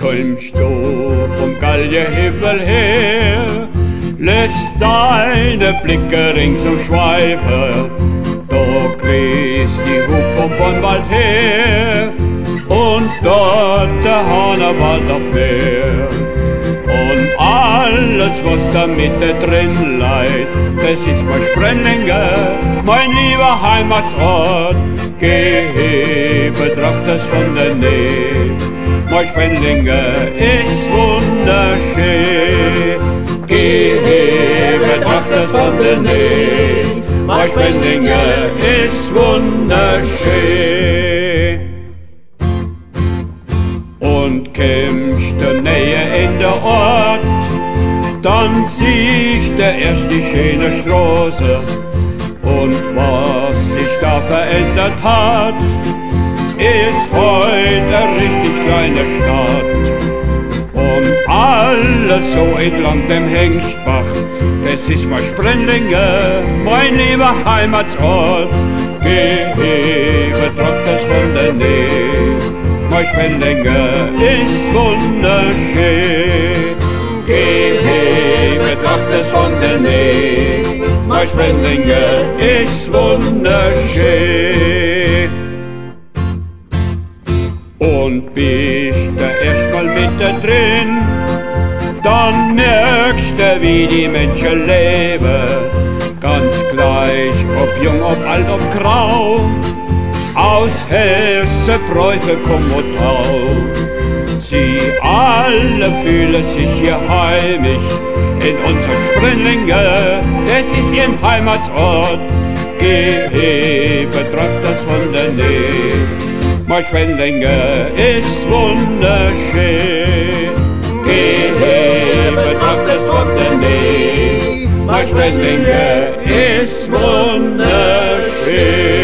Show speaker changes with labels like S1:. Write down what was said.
S1: Kommst du vom Galgenhimmel her, lässt deine Blicke ringsum schweifen, da grüßt die Hub vom Bonwald her und dort der Hahnerwald noch mehr. Und alles, was da Mitte drin leid, das ist mein Sprendlinge, mein lieber Heimatsort. Geh, betracht das von der Nähe, mein Sprendlinge ist wunderschön. Geh, betracht das von der Nähe, mein Sprendlinge ist wunderschön. Und kämmst du näher in der Ort, dann siehst du erst die schöne Straße. Und was sich da verändert hat, ist heute eine richtig kleine Stadt. Und alles so entlang dem Hengstbach, das ist mein Sprendlinge, mein lieber Heimatsort. Geh, betracht das von der Nähe, mein Sprendlinge ist wunderschön. Geh, betracht es von der Nähe, mein Sprendlinge ist wunderschön. Und bist du erstmal mittendrin, dann merkst du, wie die Menschen leben. Ganz gleich, ob jung, ob alt, ob grau, aus Hesse, Preußen, Kommotau. Sie alle fühlen sich hier heimisch in unserem Sprendlinge, es ist ihr Heimatsort. Geh, betracht das von der Nähe, mein Sprendlinge ist wunderschön. Geh, betracht das von der Nähe, mein Sprendlinge ist wunderschön.